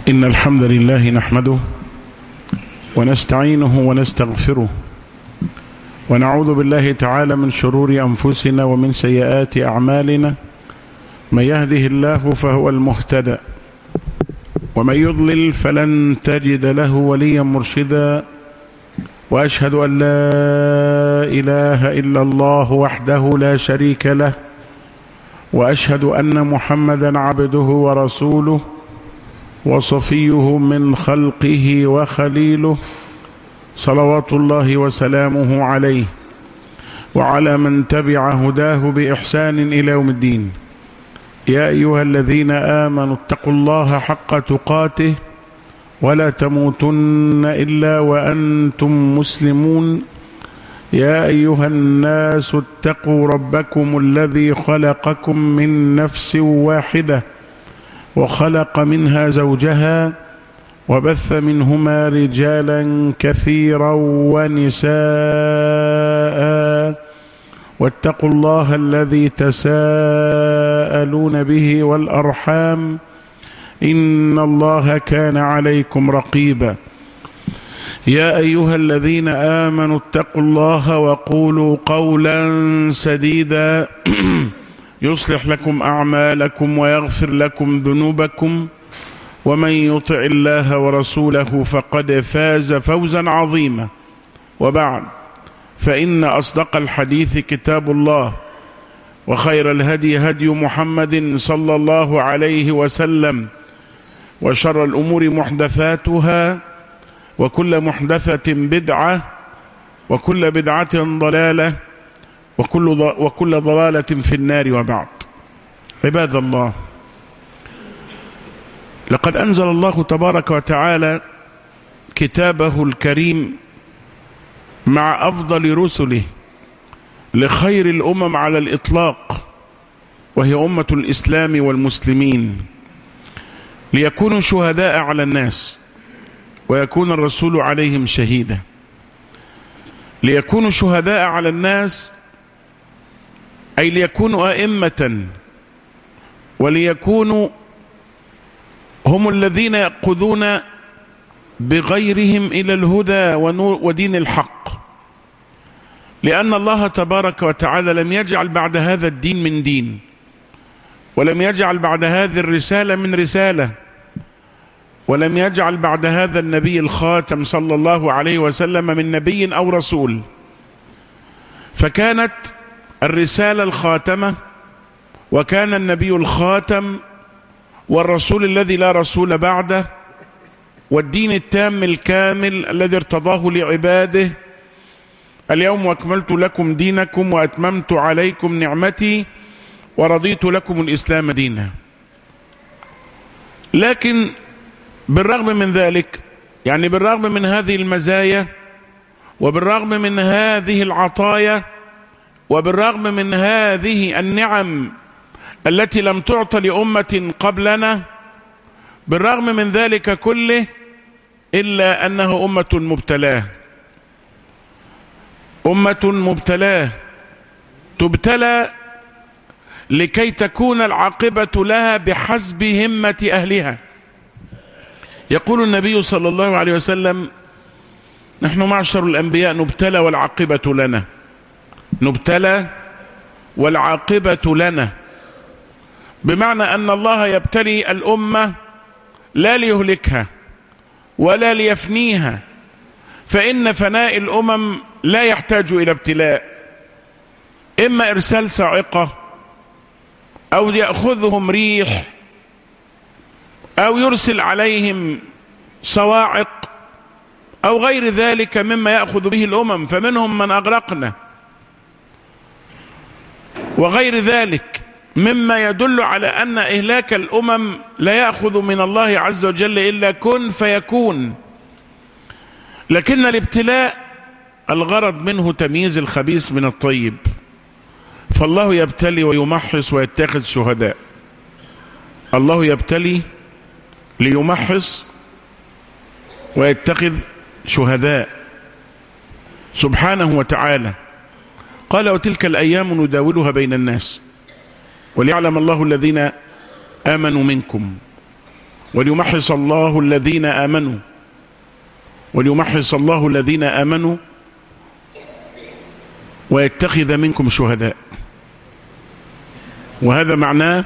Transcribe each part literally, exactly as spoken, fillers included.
إن الحمد لله نحمده ونستعينه ونستغفره ونعوذ بالله تعالى من شرور أنفسنا ومن سيئات أعمالنا. من يهده الله فهو المهتدى ومن يضلل فلن تجد له وليا مرشدا. وأشهد أن لا إله إلا الله وحده لا شريك له، وأشهد أن محمدا عبده ورسوله وصفيه من خلقه وخليله، صلوات الله وسلامه عليه وعلى من تبع هداه بإحسان إلى يوم الدين. يا أيها الذين آمنوا اتقوا الله حق تقاته ولا تموتن إلا وأنتم مسلمون. يا أيها الناس اتقوا ربكم الذي خلقكم من نفس واحدة وخلق منها زوجها وبث منهما رجالا كثيرا ونساء، واتقوا الله الذي تساءلون به والأرحام إن الله كان عليكم رقيبا. يا أيها الذين آمنوا اتقوا الله وقولوا قولا سديدا يصلح لكم أعمالكم ويغفر لكم ذنوبكم، ومن يطع الله ورسوله فقد فاز فوزا عظيما. وبعد، فإن أصدق الحديث كتاب الله، وخير الهدي هدي محمد صلى الله عليه وسلم، وشر الأمور محدثاتها، وكل محدثة بدعة، وكل بدعة ضلالة، وكل وكل ضلالة في النار. وبعد، عباد الله، لقد أنزل الله تبارك وتعالى كتابه الكريم مع أفضل رسله لخير الأمم على الإطلاق، وهي أمة الإسلام والمسلمين، ليكونوا شهداء على الناس ويكون الرسول عليهم شهيدا. ليكونوا شهداء على الناس أي ليكونوا أئمة، وليكونوا هم الذين يأخذون بغيرهم إلى الهدى ودين الحق، لأن الله تبارك وتعالى لم يجعل بعد هذا الدين من دين، ولم يجعل بعد هذه الرسالة من رسالة، ولم يجعل بعد هذا النبي الخاتم صلى الله عليه وسلم من نبي أو رسول. فكانت الرسالة الخاتمة، وكان النبي الخاتم، والرسول الذي لا رسول بعده، والدين التام الكامل الذي ارتضاه لعباده: اليوم أكملت لكم دينكم وأتممت عليكم نعمتي ورضيت لكم الإسلام دينا. لكن بالرغم من ذلك، يعني بالرغم من هذه المزايا، وبالرغم من هذه العطايا، وبالرغم من هذه النعم التي لم تعطى لأمة قبلنا، بالرغم من ذلك كله، إلا أنه أمة مبتلاه، أمة مبتلاه تبتلى لكي تكون العاقبة لها بحسب همة أهلها. يقول النبي صلى الله عليه وسلم: نحن معشر الأنبياء نبتلى والعاقبة لنا، نبتلى والعاقبة لنا، بمعنى أن الله يبتلي الأمة لا ليهلكها ولا ليفنيها، فإن فناء الأمم لا يحتاج إلى ابتلاء، إما إرسال صاعقة، أو يأخذهم ريح، أو يرسل عليهم صواعق، أو غير ذلك مما يأخذ به الأمم، فمنهم من أغرقنا، وغير ذلك مما يدل على أن إهلاك الأمم لا يأخذ من الله عز وجل إلا كن فيكون. لكن الابتلاء الغرض منه تمييز الخبيث من الطيب، فالله يبتلي ويمحص ويتخذ شهداء. الله يبتلي ليمحص ويتخذ شهداء سبحانه وتعالى. قال: وتلك الأيام نداولها بين الناس وليعلم الله الذين آمنوا منكم وليمحص الله الذين آمنوا وليمحص الله الذين آمنوا ويتخذ منكم شهداء. وهذا معناه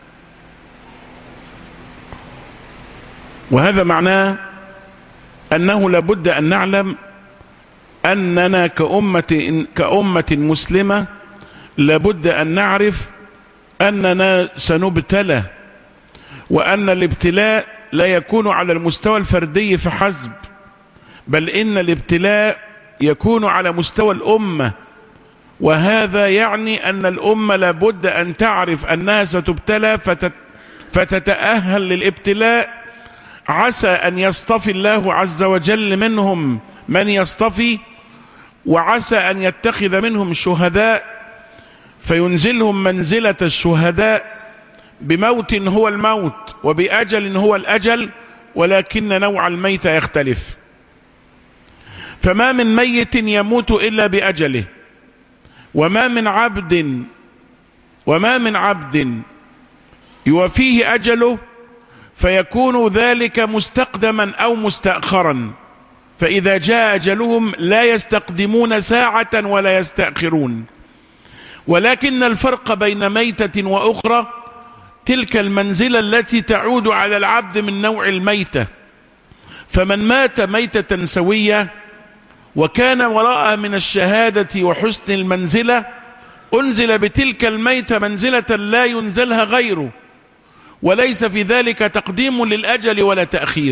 وهذا معناه أنه لابد أن نعلم أننا كأمة كأمة مسلمة لابد أن نعرف أننا سنبتلى، وأن الابتلاء لا يكون على المستوى الفردي فحسب، بل إن الابتلاء يكون على مستوى الأمة. وهذا يعني أن الأمة لابد أن تعرف أنها ستبتلى فتت فتتأهل للابتلاء، عسى أن يصطفي الله عز وجل منهم من يصطفي، وعسى أن يتخذ منهم شهداء فينزلهم منزلة الشهداء بموت هو الموت وبأجل هو الأجل، ولكن نوع الميت يختلف. فما من ميت يموت إلا بأجله، وما من عبد وما من عبد يوفيه أجله فيكون ذلك مستقدما أو مستأخرا، فإذا جاء أجلهم لا يستقدمون ساعة ولا يستأخرون. ولكن الفرق بين ميتة وأخرى تلك المنزلة التي تعود على العبد من نوع الميتة. فمن مات ميتة سوية وكان وراءه من الشهادة وحسن المنزلة أنزل بتلك الميتة منزلة لا ينزلها غيره، وليس في ذلك تقديم للأجل ولا تأخير.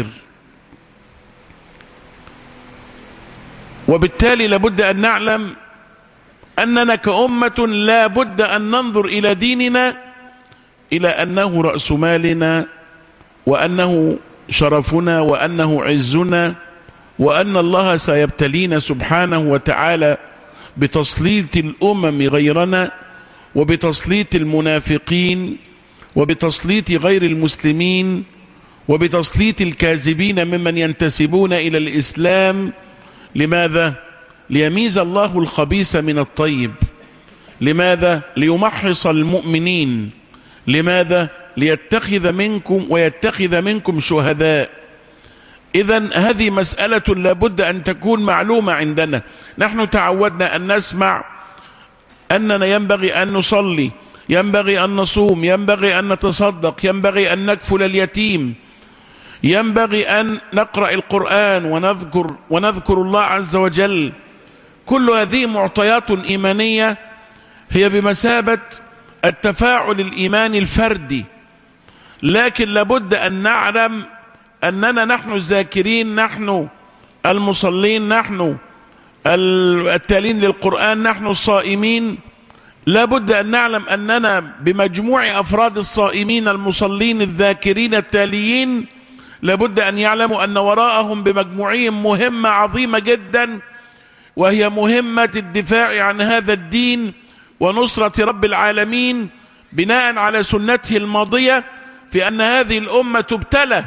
وبالتالي لابد أن نعلم أننا كأمة لابد أن ننظر إلى ديننا إلى أنه رأس مالنا، وأنه شرفنا، وأنه عزنا، وأن الله سيبتلينا سبحانه وتعالى بتسليط الأمم غيرنا، وبتسليط المنافقين، وبتسليط غير المسلمين، وبتسليط الكاذبين ممن ينتسبون إلى الإسلام. لماذا؟ ليميز الله الخبيث من الطيب. لماذا؟ ليمحص المؤمنين. لماذا؟ ليتخذ منكم ويتخذ منكم شهداء. إذن هذه مسألة لابد أن تكون معلومة عندنا. نحن تعودنا أن نسمع أننا ينبغي أن نصلي، ينبغي أن نصوم، ينبغي أن نتصدق، ينبغي أن نكفل اليتيم، ينبغي أن نقرأ القرآن ونذكر, ونذكر الله عز وجل. كل هذه معطيات إيمانية هي بمثابة التفاعل الإيماني الفردي، لكن لابد أن نعلم أننا نحن الذاكرين، نحن المصلين، نحن التالين للقرآن، نحن الصائمين، لابد أن نعلم أننا بمجموع أفراد الصائمين المصلين الذاكرين التاليين لابد أن يعلموا أن وراءهم بمجموعهم مهمة عظيمة جدا، وهي مهمة الدفاع عن هذا الدين ونصرة رب العالمين بناء على سنته الماضية في أن هذه الأمة تبتلى.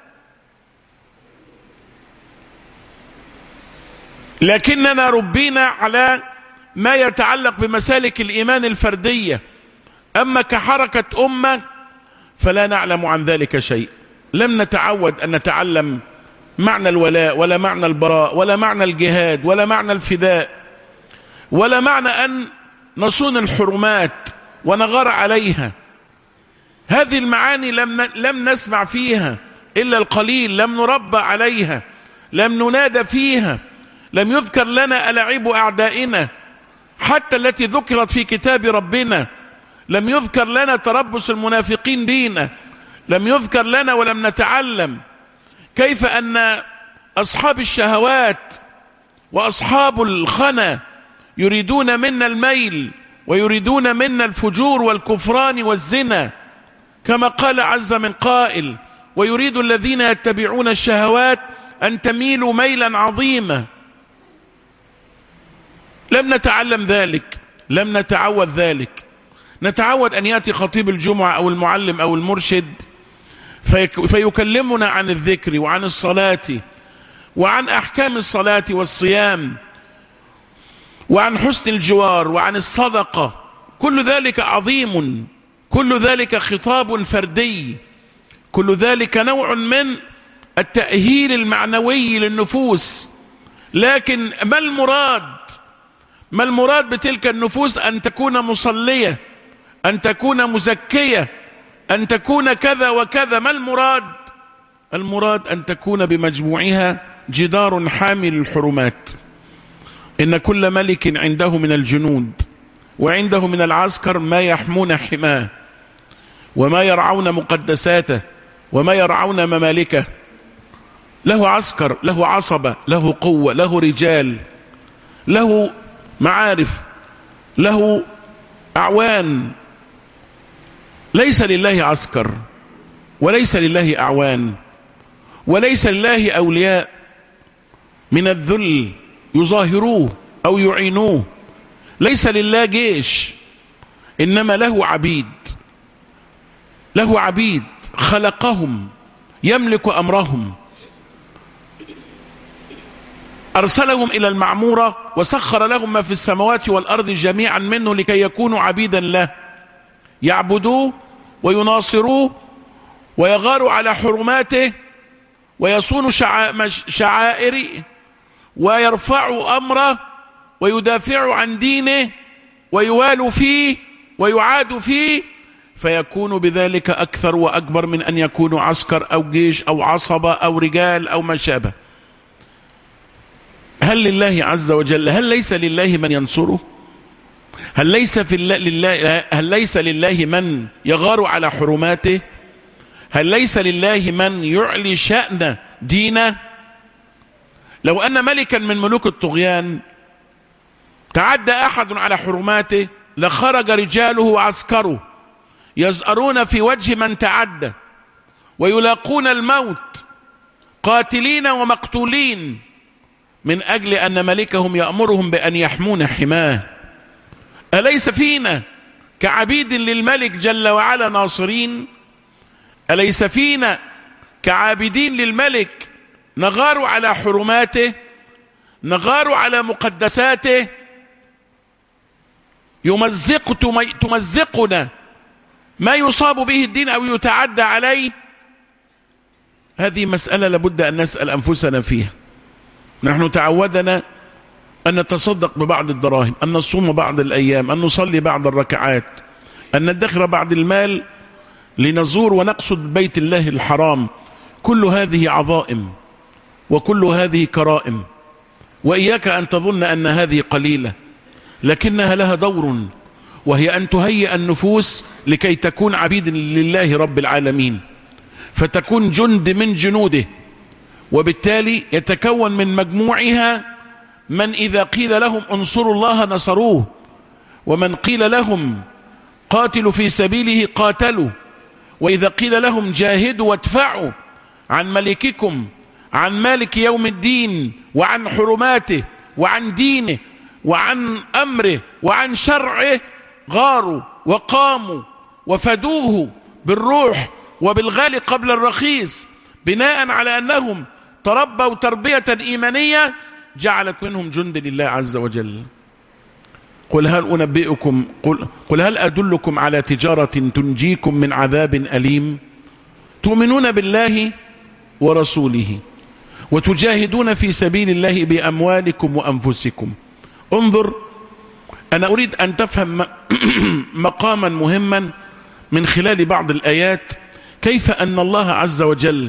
لكننا ربينا على ما يتعلق بمسالك الإيمان الفردية، أما كحركة أمة فلا نعلم عن ذلك شيء. لم نتعود أن نتعلم معنى الولاء، ولا معنى البراء، ولا معنى الجهاد، ولا معنى الفداء، ولا معنى أن نصون الحرمات ونغار عليها. هذه المعاني لم لم نسمع فيها إلا القليل، لم نربى عليها، لم ننادى فيها، لم يذكر لنا ألاعيب أعدائنا حتى التي ذكرت في كتاب ربنا، لم يذكر لنا تربص المنافقين بينا، لم يذكر لنا ولم نتعلم كيف أن أصحاب الشهوات وأصحاب الخنا يريدون منا الميل، ويريدون منا الفجور والكفران والزنا، كما قال عز من قائل: ويريد الذين يتبعون الشهوات أن تميلوا ميلا عظيما. لم نتعلم ذلك، لم نتعود ذلك. نتعود أن يأتي خطيب الجمعة أو المعلم أو المرشد فيكلمنا عن الذكر وعن الصلاة وعن أحكام الصلاة والصيام وعن حسن الجوار وعن الصدقة. كل ذلك عظيم، كل ذلك خطاب فردي، كل ذلك نوع من التأهيل المعنوي للنفوس. لكن ما المراد ما المراد بتلك النفوس؟ أن تكون مصلية، أن تكون مزكية، أن تكون كذا وكذا. ما المراد؟ المراد أن تكون بمجموعها جدار حامل الحرمات. إن كل ملك عنده من الجنود وعنده من العسكر ما يحمون حماه وما يرعون مقدساته وما يرعون ممالكه. له عسكر، له عصبة، له قوة، له رجال، له معارف، له أعوان. ليس لله عسكر وليس لله أعوان وليس لله أولياء من الذل يظاهروه أو يعينوه. ليس لله جيش، إنما له عبيد، له عبيد خلقهم يملك أمرهم، أرسلهم إلى المعمورة وسخر لهم ما في السماوات والأرض جميعا منه لكي يكونوا عبيدا له، يعبدوه ويناصروه ويغاروا على حرماته ويصونوا شعائره ويرفعوا أمره ويدافعوا عن دينه ويوالوا فيه ويعادوا فيه، فيكون بذلك أكثر وأكبر من أن يكونوا عسكر أو جيش أو عصبة أو رجال أو ما شابه. هل لله عز وجل هل ليس لله من ينصره؟ هل ليس في الله لله هل ليس لله من يغار على حرماته؟ هل ليس لله من يعلي شأن دينه؟ لو أن ملكا من ملوك الطغيان تعدى أحد على حرماته لخرج رجاله وعسكره يزأرون في وجه من تعدى ويلاقون الموت قاتلين ومقتولين من أجل أن ملكهم يأمرهم بأن يحمون حماه. أليس فينا كعبيد للملك جل وعلا ناصرين؟ أليس فينا كعابدين للملك نغار على حرماته، نغار على مقدساته، يمزق تمزقنا ما يصاب به الدين أو يتعدى عليه؟ هذه مسألة لابد أن نسأل أنفسنا فيها. نحن تعودنا أن نتصدق ببعض الدراهم، أن نصوم بعض الأيام، أن نصلي بعض الركعات، أن ندخر بعض المال لنزور ونقصد بيت الله الحرام. كل هذه عظائم وكل هذه كرائم، وإياك أن تظن أن هذه قليلة، لكنها لها دور، وهي أن تهيئ النفوس لكي تكون عبيد لله رب العالمين، فتكون جند من جنوده، وبالتالي يتكون من مجموعها من إذا قيل لهم انصروا الله نصروه، ومن قيل لهم قاتلوا في سبيله قاتلوا، وإذا قيل لهم جاهدوا وادفعوا عن ملككم، عن مالك يوم الدين وعن حرماته وعن دينه وعن أمره وعن شرعه، غاروا وقاموا وفدوه بالروح وبالغالي قبل الرخيص، بناء على أنهم تربوا تربية إيمانية جعلت منهم جند لله عز وجل. قل هل أنبئكم قل, قل هل أدلكم على تجارة تنجيكم من عذاب أليم تؤمنون بالله ورسوله وتجاهدون في سبيل الله بأموالكم وأنفسكم. انظر، أنا أريد أن تفهم مقاما مهما من خلال بعض الآيات، كيف أن الله عز وجل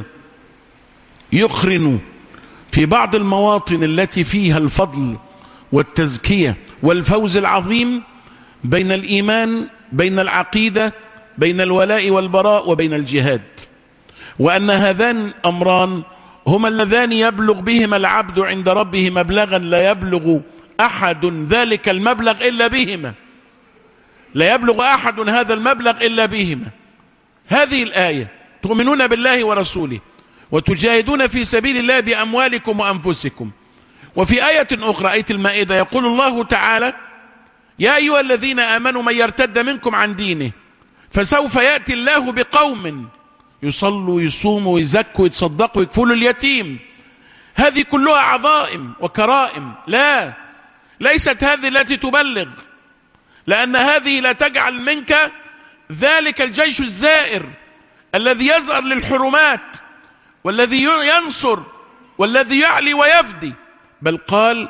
يقرن في بعض المواطن التي فيها الفضل والتزكية والفوز العظيم بين الإيمان، بين العقيدة، بين الولاء والبراء، وبين الجهاد، وأن هذان أمران هما اللذان يبلغ بهما العبد عند ربه مبلغا لا يبلغ أحد ذلك المبلغ إلا بهما، لا يبلغ أحد هذا المبلغ إلا بهما. هذه الآية تؤمنون بالله ورسوله وتجاهدون في سبيل الله بأموالكم وأنفسكم. وفي آية أخرى، آية المائدة، يقول الله تعالى: يا أيها الذين آمنوا من يرتد منكم عن دينه فسوف يأتي الله بقوم يصلوا يصوموا ويزكوا ويتصدقوا ويكفلوا اليتيم. هذه كلها عظائم وكرائم. لا، ليست هذه التي تبلغ، لأن هذه لا تجعل منك ذلك الجيش الزائر الذي يزأر للحرمات والذي ينصر والذي يعلي ويفدي، بل قال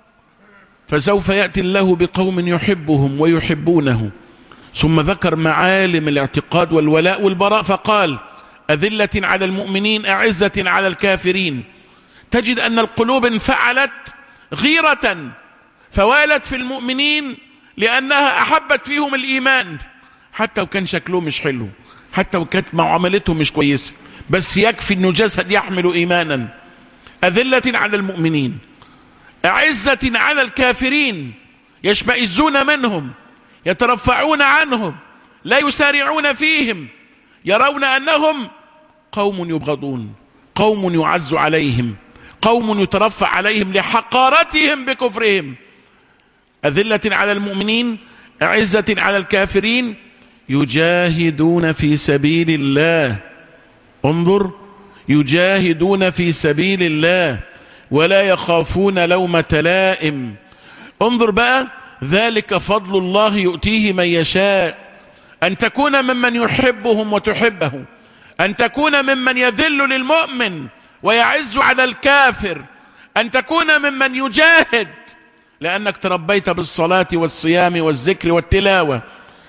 فسوف يأتي الله بقوم يحبهم ويحبونه، ثم ذكر معالم الاعتقاد والولاء والبراء فقال أذلة على المؤمنين أعزة على الكافرين. تجد أن القلوب انفعلت غيرة فوالت في المؤمنين لأنها أحبت فيهم الإيمان، حتى وكان شكله مش حلو، حتى وكانت معاملتهم مش كويسة، بس يكفي أنه جسد يحمل إيمانا. أذلة على المؤمنين أعزة على الكافرين، يشمئزون منهم، يترفعون عنهم، لا يسارعون فيهم، يرون أنهم قوم يبغضون، قوم يعز عليهم، قوم يترفع عليهم لحقارتهم بكفرهم. أذلة على المؤمنين أعزة على الكافرين يجاهدون في سبيل الله. انظر، يجاهدون في سبيل الله ولا يخافون لومة لائم. انظر بقى، ذلك فضل الله يؤتيه من يشاء. أن تكون ممن يحبهم وتحبه، أن تكون ممن يذل للمؤمن ويعز على الكافر، أن تكون ممن يجاهد لأنك تربيت بالصلاة والصيام والذكر والتلاوة،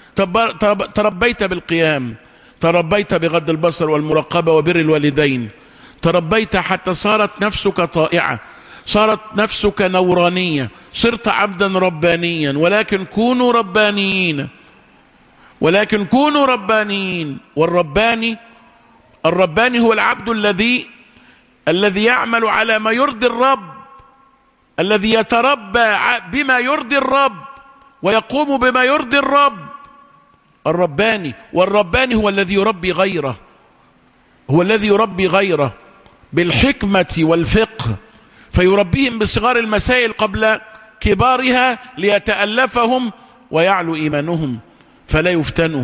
تربيت بالقيام، تربيت بغض البصر والمراقبة وبر الوالدين، تربيت حتى صارت نفسك طائعة، صارت نفسك نورانية، صرت عبدا ربانيا. ولكن كونوا ربانيين، ولكن كونوا ربانيين. والرباني الرباني هو العبد الذي الذي يعمل على ما يرضي الرب، الذي يتربى بما يرضي الرب ويقوم بما يرضي الرب، الرباني. والرباني هو الذي يربي غيره، هو الذي يربي غيره بالحكمة والفقه، فيربيهم بصغار المسائل قبل كبارها ليتألفهم ويعلو إيمانهم فلا يفتنوا.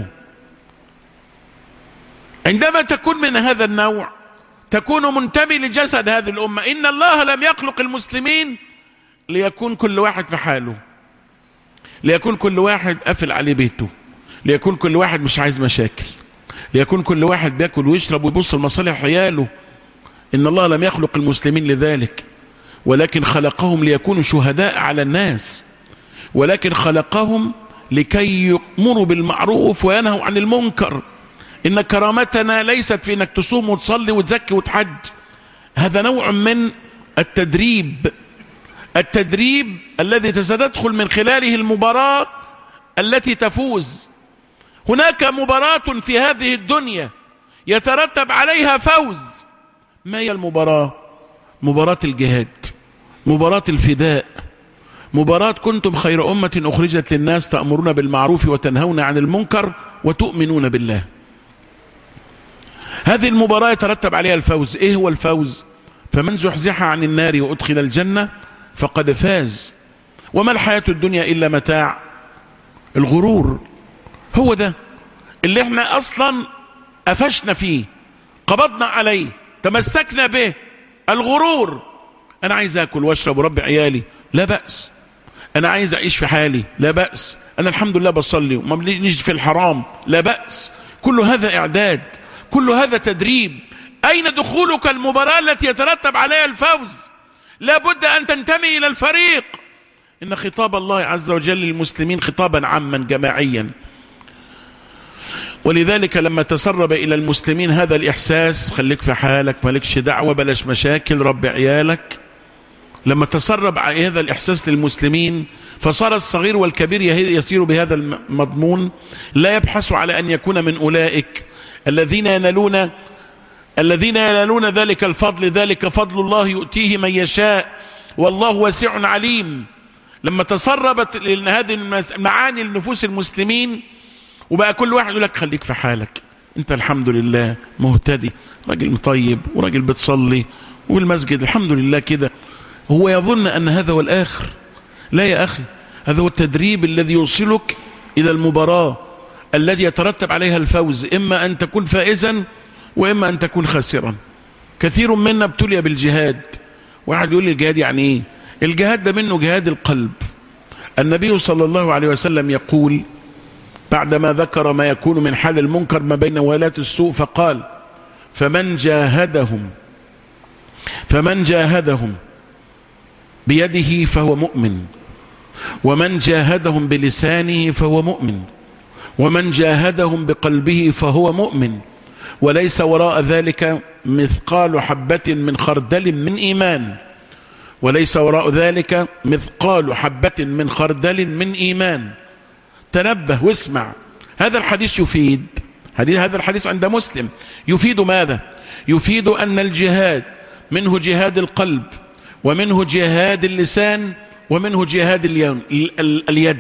عندما تكون من هذا النوع تكون منتمي لجسد هذه الأمة. إن الله لم يخلق المسلمين ليكون كل واحد في حاله، ليكون كل واحد قافل عليه بيته، ليكون كل واحد مش عايز مشاكل، ليكون كل واحد بياكل ويشرب ويبص لمصالح عياله. إن الله لم يخلق المسلمين لذلك، ولكن خلقهم ليكونوا شهداء على الناس، ولكن خلقهم لكي يأمروا بالمعروف وينهوا عن المنكر. إن كرامتنا ليست في إنك تصوم وتصلي وتزكي وتحج، هذا نوع من التدريب، التدريب الذي ستدخل من خلاله المباراة التي تفوز. هناك مباراة في هذه الدنيا يترتب عليها فوز. ما هي المباراة؟ مباراة الجهاد، مباراة الفداء، مباراة كنتم خير أمة أخرجت للناس تأمرون بالمعروف وتنهون عن المنكر وتؤمنون بالله. هذه المباراة يترتب عليها الفوز. إيه هو الفوز؟ فمن زحزح عن النار وأدخل الجنة فقد فاز. وما الحياة الدنيا إلا متاع الغرور. هو ده اللي احنا أصلا أفشنا فيه، قبضنا عليه، تمسكنا به، الغرور. أنا عايز أكل وأشرب وربي عيالي، لا بأس. أنا عايز أعيش في حالي، لا بأس. أنا الحمد لله بصلي وما بنيجي في الحرام، لا بأس. كل هذا إعداد، كل هذا تدريب. أين دخولك المباراة التي يترتب عليها الفوز؟ لا بد أن تنتمي إلى الفريق. إن خطاب الله عز وجل للمسلمين خطابا عاما جماعيا، ولذلك لما تسرب إلى المسلمين هذا الإحساس، خليك في حالك، مالكش دعوة، بلاش مشاكل، رب عيالك. لما تسرب هذا الإحساس للمسلمين فصار الصغير والكبير يسير بهذا المضمون، لا يبحث على أن يكون من أولئك الذين ينالون الذين ينالون ذلك الفضل. ذلك فضل الله يؤتيه من يشاء والله واسع عليم. لما تسربت هذه المعاني لنفوس المسلمين وبقى كل واحد يقول لك خليك في حالك، انت الحمد لله مهتدي، راجل مطيب وراجل بتصلي والمسجد الحمد لله كده، هو يظن أن هذا هو الآخر. لا يا أخي، هذا هو التدريب الذي يوصلك إلى المباراة الذي يترتب عليها الفوز، إما أن تكون فائزا وإما أن تكون خاسرا. كثير منا ابتلي بالجهاد. واحد يقول لي الجهاد يعني إيه؟ الجهاد ده منه جهاد القلب. النبي صلى الله عليه وسلم يقول بعدما ذكر ما يكون من حال المنكر ما بين ولاة السوء، فقال فمن جاهدهم فمن جاهدهم بيده فهو مؤمن، ومن جاهدهم بلسانه فهو مؤمن، ومن جاهدهم بقلبه فهو مؤمن، وليس وراء ذلك مثقال حبة من خردل من إيمان، وليس وراء ذلك مثقال حبة من خردل من إيمان. تنبه واسمع، هذا الحديث يفيد، هذا الحديث عند مسلم يفيد ماذا؟ يفيد أن الجهاد منه جهاد القلب، ومنه جهاد اللسان، ومنه جهاد اليد.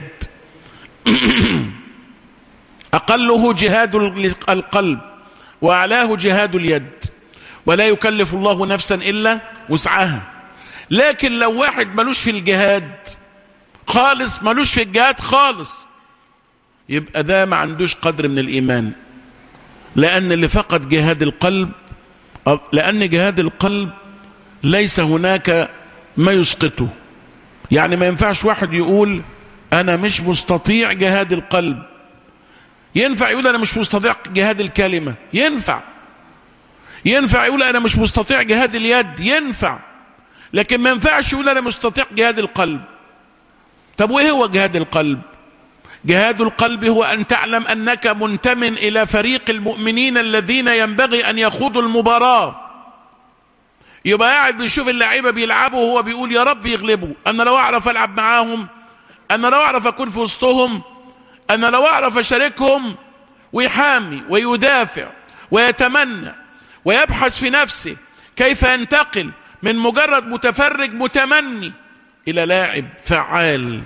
أقله جهاد القلب وأعلاه جهاد اليد، ولا يكلف الله نفسا إلا وسعها. لكن لو واحد ملوش في الجهاد خالص، ملوش في الجهاد خالص، يبقى ده ما عندوش قدر من الإيمان، لأن اللي فقد جهاد القلب، لأن جهاد القلب ليس هناك ما يسقطه. يعني ما ينفعش واحد يقول أنا مش مستطيع جهاد القلب. ينفع يقول أنا مش مستطيع جهاد الكلمة، ينفع. ينفع يقول أنا مش مستطيع جهاد اليد، ينفع. لكن ما ينفعش يقول أنا مستطيع جهاد القلب. طب وإيه هو جهاد القلب؟ جهاد القلب هو أن تعلم أنك منتمن إلى فريق المؤمنين الذين ينبغي أن يخوضوا المباراة. يبقى قاعد بيشوف اللعيبة بيلعبوا وهو بيقول يا رب يغلبوا، أنا لو أعرف ألعب معاهم، أنا لو أعرف أكون في وسطهم، أنا لو أعرف أشاركهم. ويحامي ويدافع ويتمنى ويبحث في نفسه كيف ينتقل من مجرد متفرج متمني إلى لاعب فعال.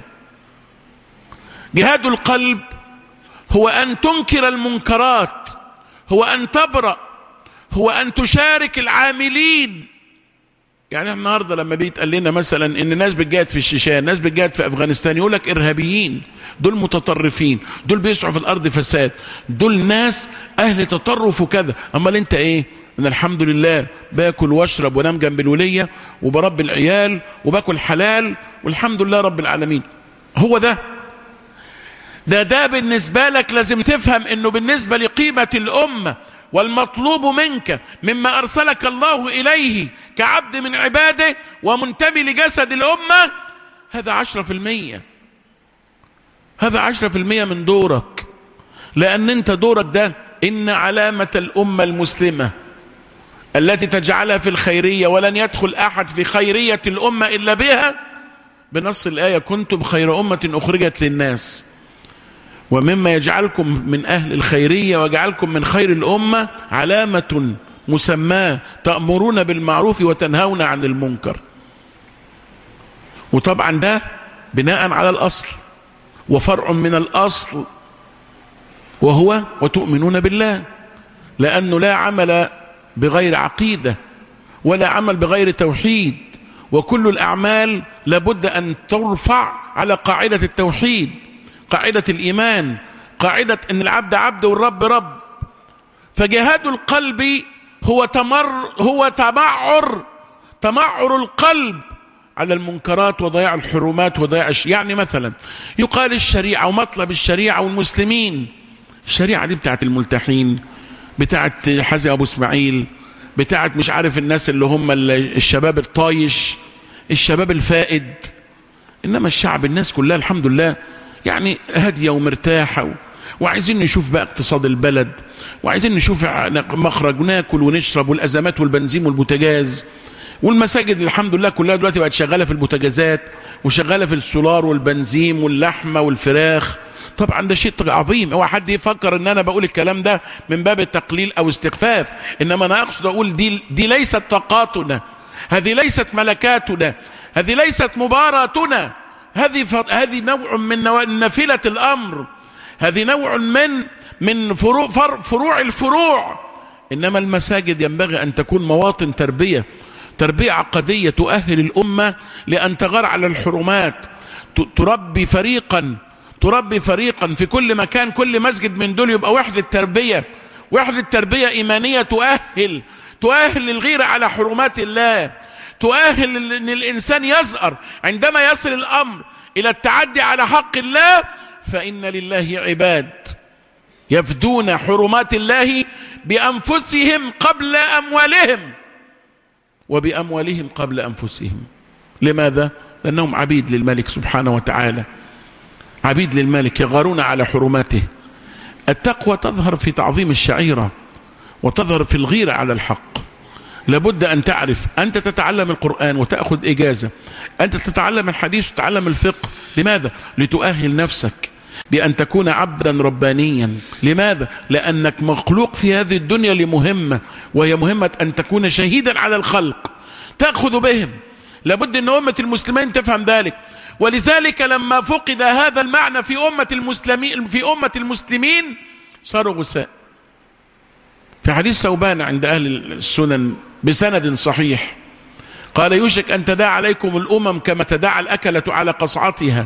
جهاد القلب هو أن تنكر المنكرات، هو أن تبرأ، هو أن تشارك العاملين. يعني النهارده لما بيتقال لنا مثلا ان ناس بتجاهد في الشيشان، ناس بتجاهد في افغانستان، يقول لك ارهابيين، دول متطرفين، دول بيسعوا في الارض فساد، دول ناس اهل تطرف وكذا. امال انت ايه؟ انا الحمد لله باكل واشرب وانام جنب الوليه وبربي العيال وباكل حلال والحمد لله رب العالمين. هو ده ده ده بالنسبه لك لازم تفهم انه بالنسبه لقيمه الامه والمطلوب منك مما أرسلك الله إليه كعبد من عباده ومنتمي لجسد الأمة، هذا عشرة في المية، هذا عشرة في المية من دورك. لأن أنت دورك ده إن علامة الأمة المسلمة التي تجعلها في الخيرية، ولن يدخل أحد في خيرية الأمة إلا بها، بنص الآية كنتم خير أمة أخرجت للناس. ومما يجعلكم من أهل الخيرية ويجعلكم من خير الأمة علامة مسماة تأمرون بالمعروف وتنهون عن المنكر. وطبعا ده بناء على الأصل وفرع من الأصل، وهو وتؤمنون بالله، لأنه لا عمل بغير عقيدة ولا عمل بغير توحيد، وكل الأعمال لابد أن ترفع على قاعدة التوحيد، قاعدة الإيمان، قاعدة أن العبد عبد والرب رب. فجهاد القلب هو تمر هو تمعر تمعر القلب على المنكرات وضياع الحرمات وضياع. يعني مثلا يقال الشريعة ومطلب الشريعة والمسلمين، الشريعة دي بتاعت الملتحين، بتاعت حازم أبو إسماعيل، بتاعت مش عارف الناس اللي هم الشباب الطايش، الشباب الفائد. إنما الشعب الناس كلها الحمد لله يعني هادية ومرتاحة، وعايزين نشوف بقى اقتصاد البلد، وعايزين نشوف مخرج وناكل ونشرب، والأزمات والبنزين والبوتاجاز، والمساجد الحمد لله كلها دلوقتي بقت شغالة في البوتاجازات وشغالة في السولار والبنزين واللحمة والفراخ. طبعا ده شيء عظيم. هو حد يفكر ان انا بقول الكلام ده من باب التقليل او استخفاف، انما انا اقصد اقول دي دي ليست طاقاتنا، هذه ليست ملكاتنا، هذه ليست مباراتنا، هذه هذه نوع من نافلة الامر، هذه نوع من من فروع فروع الفروع. انما المساجد ينبغي ان تكون مواطن تربية، تربية عقدية تؤهل الامة لان تغار على الحرمات، تربي فريقا تربي فريقا في كل مكان. كل مسجد من دول يبقى وحدة تربية، وحدة تربية إيمانية تؤهل تؤهل الغيرة على حرمات الله، تؤهل ان الانسان يزأر عندما يصل الامر الى التعدي على حق الله، فإن لله عباد يفدون حرمات الله بأنفسهم قبل أموالهم، وبأموالهم قبل أنفسهم. لماذا؟ لأنهم عبيد للملك سبحانه وتعالى، عبيد للملك يغارون على حرماته. التقوى تظهر في تعظيم الشعيرة، وتظهر في الغيرة على الحق. لابد أن تعرف، أنت تتعلم القرآن وتأخذ إجازة، أنت تتعلم الحديث وتتعلم الفقه. لماذا؟ لتؤهل نفسك بأن تكون عبدا ربانيا. لماذا؟ لأنك مخلوق في هذه الدنيا لمهمة، وهي مهمة أن تكون شهيدا على الخلق تأخذ بهم. لابد أن أمة المسلمين تفهم ذلك. ولذلك لما فقد هذا المعنى في أمة المسلمين في أمة المسلمين صاروا غثاء. في حديث ثوبان عند أهل السنن بسند صحيح قال: يوشك أن تداعى عليكم الأمم كما تداعى الأكلة على قصعتها.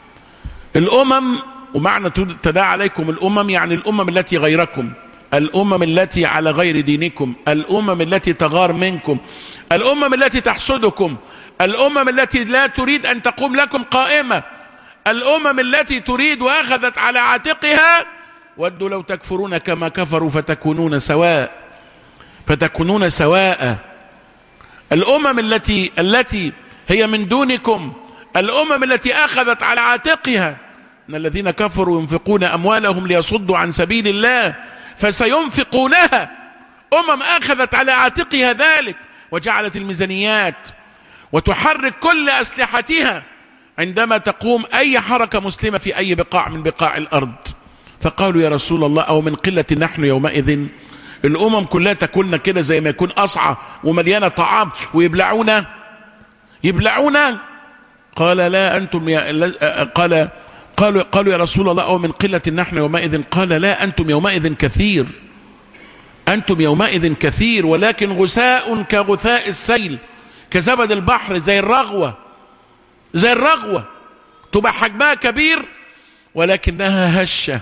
الأمم، ومعنى تداعى عليكم الأمم يعني الأمم التي غيركم، الأمم التي على غير دينكم، الأمم التي تغار منكم، الأمم التي تحسدكم، الأمم التي لا تريد أن تقوم لكم قائمة، الأمم التي تريد وأخذت على عاتقها ودوا لو تكفرون كما كفروا فتكونون سواء فتكونون سواء. الأمم التي التي هي من دونكم، الأمم التي أخذت على عاتقها إن الذين كفروا ينفقون أموالهم ليصدوا عن سبيل الله فسينفقونها. أمم أخذت على عاتقها ذلك وجعلت الميزانيات وتحرك كل أسلحتها عندما تقوم أي حركة مسلمة في أي بقاع من بقاع الأرض. فقالوا: يا رسول الله، أو من قلة نحن يومئذ؟ الأمم كلها تاكلنا كده زي ما يكون أصعى ومليانة طعام ويبلعونا يبلعونا قال: لا أنتم يا قال قالوا قالوا يا رسول الله، أو من قلة نحن يومئذ؟ قال: لا أنتم يومئذ كثير، أنتم يومئذ كثير، ولكن غثاء كغثاء السيل، كزبد البحر، زي الرغوة زي الرغوة تبقى حجمها كبير ولكنها هشة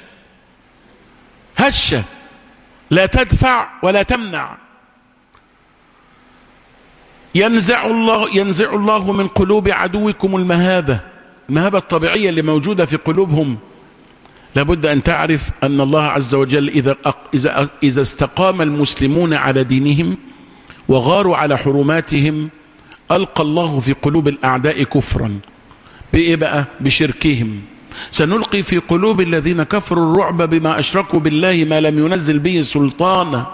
هشة لا تدفع ولا تمنع. ينزع الله ينزع الله من قلوب عدوكم المهابة، المهابة الطبيعية اللي موجودة في قلوبهم. لابد أن تعرف أن الله عز وجل إذا إذا إذا استقام المسلمون على دينهم وغاروا على حرماتهم ألقى الله في قلوب الأعداء كفرا. بإيه بقى؟ بشركهم. سنلقي في قلوب الذين كفروا الرعب بما أشركوا بالله ما لم ينزل به سلطانا.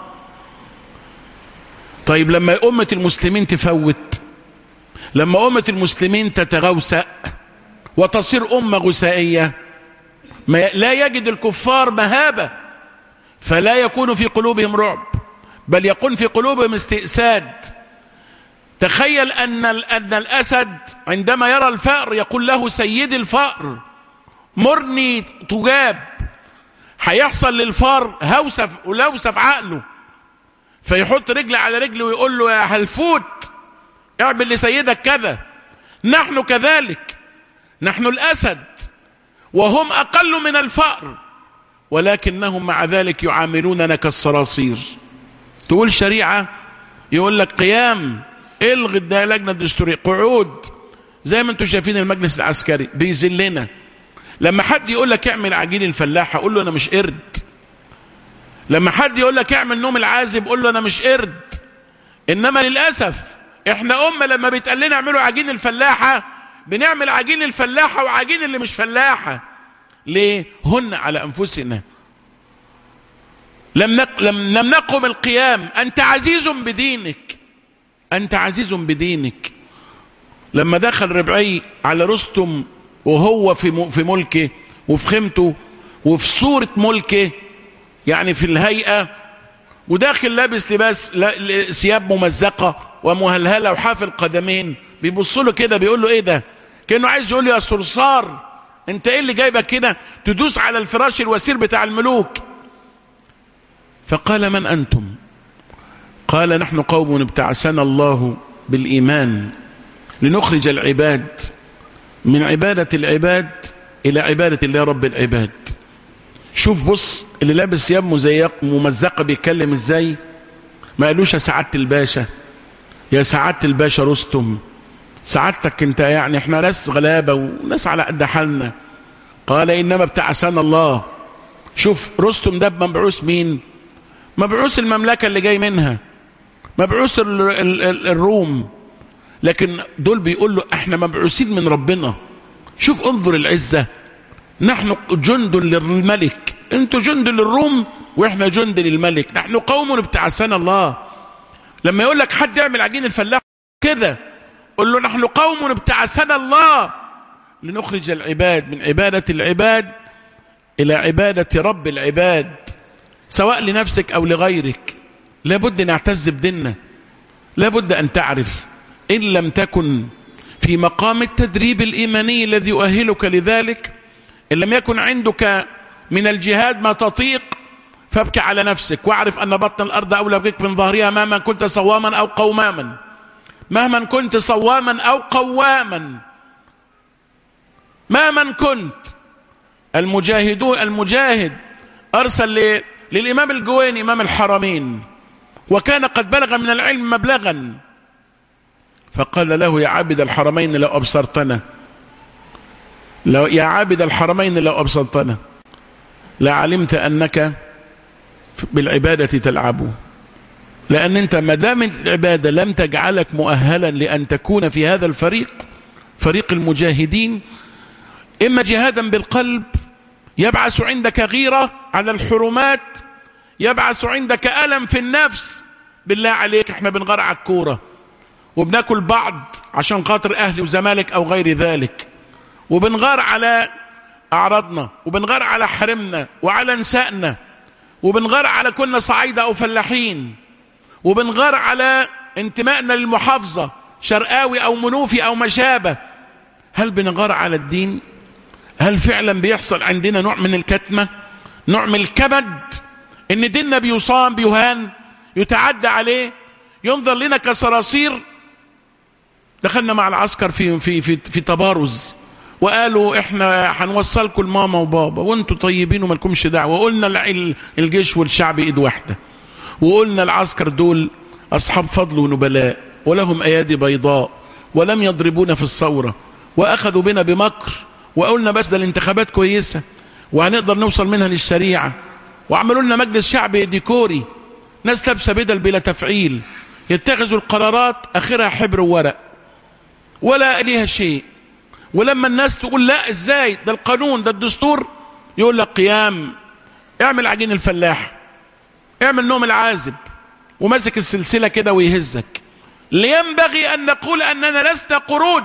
طيب لما أمة المسلمين تفوت، لما أمة المسلمين تتغوسأ وتصير أمة غثائية، لا يجد الكفار مهابة، فلا يكون في قلوبهم رعب، بل يكون في قلوبهم استئساد. تخيل أن أن الأسد عندما يرى الفأر يقول له: سيد الفأر مرني تجاب. هيحصل للفار هوسة ولوسة في عقله، فيحط رجل على رجل ويقول له: يا هلفوت اعمل لسيدك كذا. نحن كذلك، نحن الأسد وهم أقل من الفأر، ولكنهم مع ذلك يعاملوننا كالصراصير. تقول شريعة يقول لك قيام، الغي ده لجنة دستورية، قعود زي ما انتم شايفين المجلس العسكري بيذلنا. لما حد يقول لك اعمل عجين الفلاحة قول له انا مش قرد. لما حد يقول لك اعمل نوم العازب قول له انا مش قرد. انما للأسف احنا امة لما بيتقال لنا اعملوا عجين الفلاحة بنعمل عجين الفلاحة وعجين اللي مش فلاحة. ليه؟ هن على انفسنا. لم نق... لم... لم نقم القيام. انت عزيز بدينك، انت عزيز بدينك. لما دخل ربعي على رستم وهو في م... في ملكه وفي خيمته وفي صورة ملكه، يعني في الهيئة، وداخل لابس لباس لا... ثياب ممزقة ومهلهلة وحافل قدمين، بيبص له كده بيقول له ايه ده؟ كأنه عايز يقول له يا صرصار انت ايه اللي جايبك كده تدوس على الفراش الوسير بتاع الملوك؟ فقال: من انتم؟ قال: نحن قوم ابتعثنا الله بالإيمان لنخرج العباد من عبادة العباد إلى عبادة الله رب العباد. شوف بص اللي لابس ثياب مزيق ممزقة بيتكلم ازاي. ما قالوش يا سعادة الباشا، يا سعادة الباشا رستم، سعادتك انت، يعني احنا ناس غلابة وناس على قد حالنا. قال إنما ابتعثنا الله. شوف رستم ده مبعوث مين؟ مبعوث المملكة اللي جاي منها، مبعوث الروم، لكن دول بيقول له احنا مبعوثين من ربنا. شوف انظر العزة، نحن جند للملك، انتوا جند للروم واحنا جند للملك، نحن قوم ابتعثنا الله. لما يقول لك حد يعمل عجين الفلاح كده قل له نحن قوم ابتعثنا الله لنخرج العباد من عبادة العباد إلى عبادة رب العباد، سواء لنفسك أو لغيرك. لابد نعتز بديننا، لابد أن تعرف إن لم تكن في مقام التدريب الإيماني الذي يؤهلك لذلك، إن لم يكن عندك من الجهاد ما تطيق، فابكي على نفسك واعرف أن بطن الأرض أولى بك من ظهرها مهما كنت صواما أو قواما، مهما كنت صواما أو قواما، مهما كنت. المجاهدون المجاهد أرسل للإمام الجويني إمام الحرمين، وكان قد بلغ من العلم مبلغا، فقال له يا عابد الحرمين لو أبصرتنا، لو يا عابد الحرمين لو أبصرتنا لعلمت أنك بالعبادة تلعب، لأن أنت ما دام العبادة لم تجعلك مؤهلا لأن تكون في هذا الفريق، فريق المجاهدين، إما جهادا بالقلب يبعث عندك غيرة على الحرمات، يبعث عندك ألم في النفس. بالله عليك احنا بنغار على الكورة وبناكل بعض عشان خاطر أهلي وزمالك أو غير ذلك، وبنغار على أعراضنا، وبنغار على حرمنا وعلى نسائنا، وبنغار على كنا صعيدة أو فلاحين، وبنغار على انتمائنا للمحافظة شرقاوي أو منوفي أو مشابه. هل بنغار على الدين؟ هل فعلا بيحصل عندنا نوع من الكتمة، نوع من الكبد، ان ديننا بيصام بيهان يتعدى عليه ينظر لنا كصراصير؟ دخلنا مع العسكر في في في, في تبارز وقالوا احنا هنوصلكم لماما وبابا وانتوا طيبين وما لكمش دعوه، وقلنا الجيش والشعب ايد واحده، وقلنا العسكر دول اصحاب فضل ونبلاء ولهم ايادي بيضاء ولم يضربونا في الثوره، واخذوا بنا بمكر، وقلنا بس ده الانتخابات كويسه وهنقدر نوصل منها للشريعه، وعملوا لنا مجلس شعبي ديكوري، ناس لابسه بدل بلا تفعيل، يتخذوا القرارات اخرها حبر وورق ولا ليها شيء. ولما الناس تقول لا ازاي ده القانون ده الدستور، يقول لك قيام اعمل عجين الفلاح، اعمل نوم العازب، وماسك السلسله كده ويهزك. ينبغي ان نقول اننا لسنا قرود،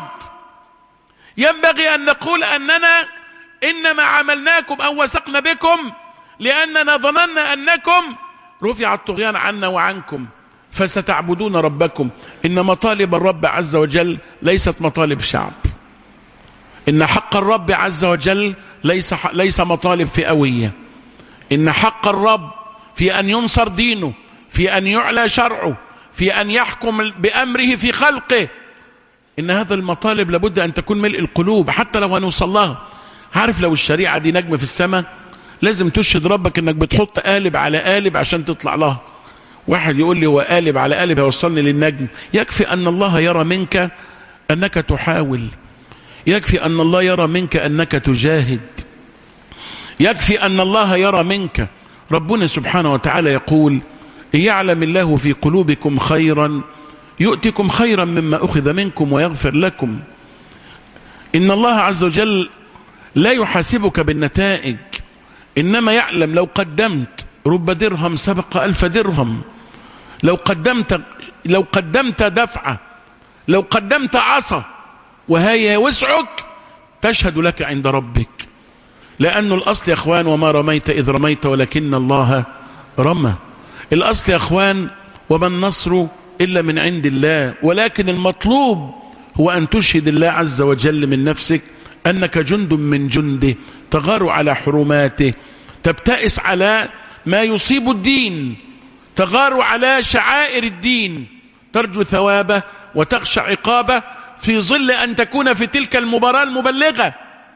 ينبغي ان نقول اننا انما عملناكم او وثقنا بكم لاننا ظننا انكم رفع الطغيان عنا وعنكم فستعبدون ربكم. ان مطالب الرب عز وجل ليست مطالب شعب، ان حق الرب عز وجل ليس ليس مطالب فئويه، ان حق الرب في ان ينصر دينه، في ان يعلى شرعه، في ان يحكم بامره في خلقه، ان هذا المطالب لابد ان تكون ملء القلوب حتى لو هنوصل لها. عارف لو الشريعه دي نجم في السماء لازم تشهد ربك انك بتحط قالب على قالب عشان تطلع لها. واحد يقول لي هو قالب على قالب هيوصلني للنجم؟ يكفي ان الله يرى منك انك تحاول، يكفي ان الله يرى منك انك تجاهد، يكفي ان الله يرى منك. ربنا سبحانه وتعالى يقول إن يعلم الله في قلوبكم خيرا يؤتكم خيرا مما أخذ منكم ويغفر لكم. إن الله عز وجل لا يحاسبك بالنتائج، إنما يعلم لو قدمت رب درهم سبق ألف درهم، لو قدمت لو قدمت دفعة، لو قدمت عصا وهي وسعك تشهد لك عند ربك. لأنه الأصل يا أخوان وما رميت إذ رميت ولكن الله رمى. الأصل يا أخوان وما النصر إلا من عند الله، ولكن المطلوب هو أن تشهد الله عز وجل من نفسك أنك جند من جنده، تغار على حرماته، تبتئس على ما يصيب الدين، تغار على شعائر الدين، ترجو ثوابه وتخشى عقابه في ظل أن تكون في تلك المباراة المبلغة.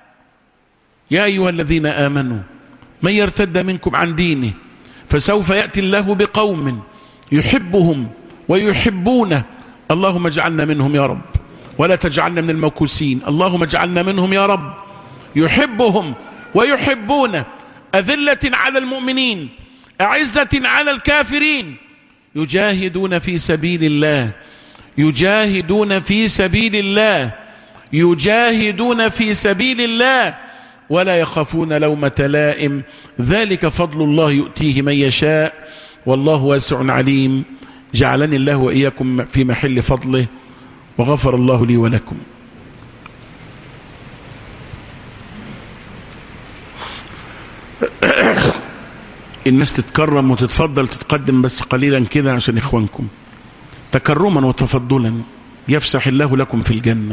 يا أيها الذين آمنوا من يرتد منكم عن دينه فسوف يأتي الله بقوم يحبهم ويحبونه، اللهم اجعلنا منهم يا رب ولا تجعلنا من الموكوسين، اللهم اجعلنا منهم يا رب، يحبهم ويحبون، أذلة على المؤمنين أعزة على الكافرين، يجاهدون في سبيل الله يجاهدون في سبيل الله يجاهدون في سبيل الله ولا يخافون لومة لائم، ذلك فضل الله يؤتيه من يشاء والله واسع عليم. جعلني الله وإياكم في محل فضله، وغفر الله لي ولكم. الناس تتكرم وتتفضل تتقدم بس قليلا كده عشان إخوانكم، تكرما وتفضلا يفسح الله لكم في الجنة.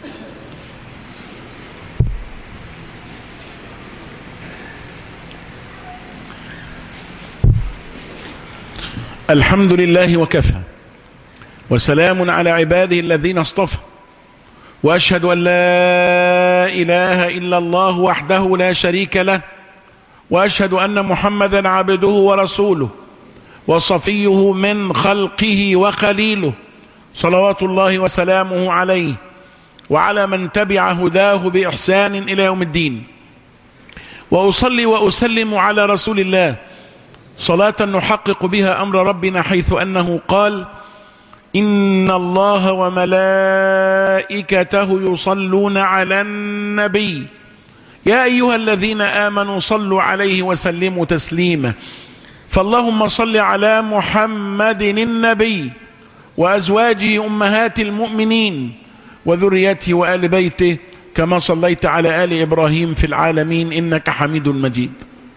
الحمد لله وكفى، وسلام على عباده الذين اصطفى، وأشهد أن لا إله إلا الله وحده لا شريك له، وأشهد أن محمدا عبده ورسوله وصفيه من خلقه وخليله، صلوات الله وسلامه عليه وعلى من تبع هداه بإحسان إلى يوم الدين. وأصلي وأسلم على رسول الله صلاة نحقق بها أمر ربنا، حيث أنه قال: إن الله وملائكته يصلون على النبي يا أيها الذين آمنوا صلوا عليه وسلموا تسليما. فاللهم صل على محمد النبي وأزواجه أمهات المؤمنين وذريته وآل بيته كما صليت على آل إبراهيم في العالمين إنك حميد مجيد.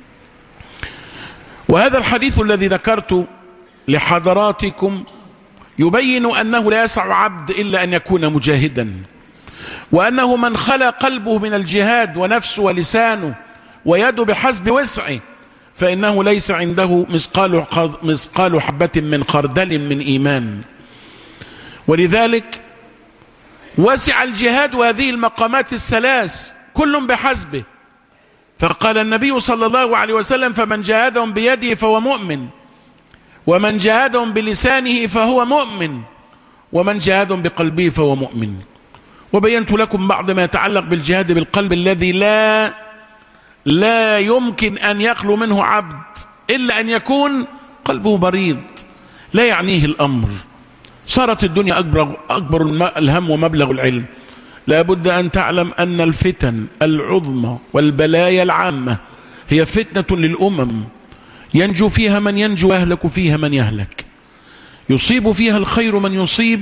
وهذا الحديث الذي ذكرت لحضراتكم يبين أنه لا يسع عبد إلا أن يكون مجاهدا، وأنه من خلى قلبه من الجهاد ونفسه ولسانه ويده بحسب وسعه فإنه ليس عنده مثقال مثقال حبة من خردل من إيمان. ولذلك وسع الجهاد وهذه المقامات الثلاث كل بحسبه، فقال النبي صلى الله عليه وسلم: فمن جاهدهم بيده فهو مؤمن، ومن جاهدهم بلسانه فهو مؤمن، ومن جاهدهم بقلبه فهو مؤمن. وبينت لكم بعض ما يتعلق بالجهاد بالقلب الذي لا لا يمكن أن يخلو منه عبد إلا أن يكون قلبه مريض لا يعنيه الأمر. صارت الدنيا أكبر, أكبر الهم ومبلغ العلم. لا بد أن تعلم أن الفتن العظمى والبلايا العامة هي فتنة للأمم، ينجو فيها من ينجو ويهلك فيها من يهلك، يصيب فيها الخير من يصيب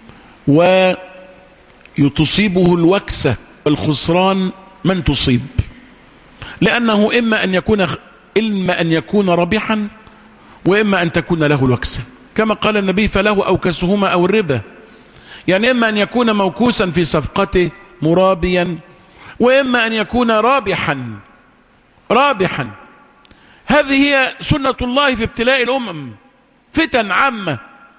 وتصيبه الوكسة والخسران من تصيب، لأنه إما أن يكون إما أن يكون ربحا وإما أن تكون له الوكسة، كما قال النبي: فله أوكسهما أو الربا. يعني إما أن يكون موكوسا في صفقته مرابيا، وإما أن يكون رابحا رابحا. هذه هي سنة الله في ابتلاء الأمم، فتن عامة.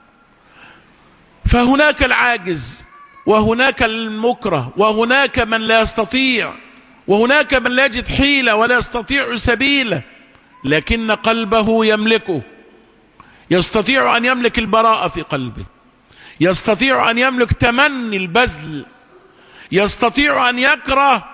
فهناك العاجز، وهناك المكره، وهناك من لا يستطيع، وهناك من لا يجد حيلة ولا يستطيع سبيلا، لكن قلبه يملكه، يستطيع أن يملك البراءة في قلبه، يستطيع أن يملك تمني البذل، يستطيع أن يكره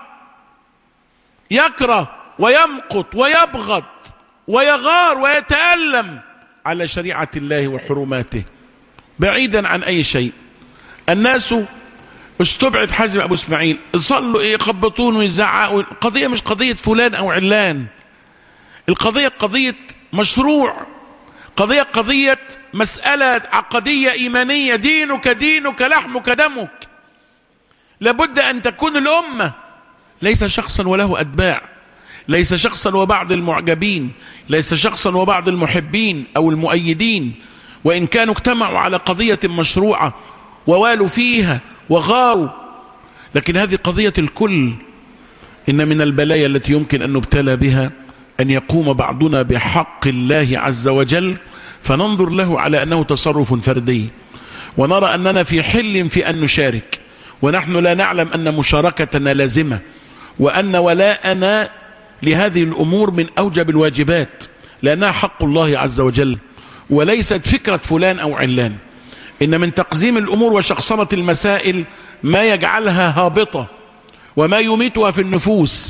يكره ويمقت ويبغض ويغار ويتألم على شريعة الله وحرماته بعيدا عن أي شيء. الناس استبعد حازم أبو اسماعيل، صلوا يخبطون ويزعقوا. القضية مش قضية فلان أو علان، القضية قضية مشروع، قضية قضية مسألة عقدية إيمانية. دينك دينك لحمك دمك. لابد أن تكون الأمة ليس شخصا وله أتباع، ليس شخصا وبعض المعجبين، ليس شخصا وبعض المحبين أو المؤيدين، وإن كانوا اجتمعوا على قضية مشروعة ووالوا فيها وغاروا، لكن هذه قضية الكل. إن من البلايا التي يمكن أن نبتلى بها أن يقوم بعضنا بحق الله عز وجل فننظر له على أنه تصرف فردي، ونرى أننا في حل في أن نشارك، ونحن لا نعلم أن مشاركتنا لازمة، وأن ولاءنا لهذه الأمور من أوجب الواجبات، لأنها حق الله عز وجل وليست فكرة فلان أو علان. إن من تقزيم الأمور وشخصنة المسائل ما يجعلها هابطة وما يميتها في النفوس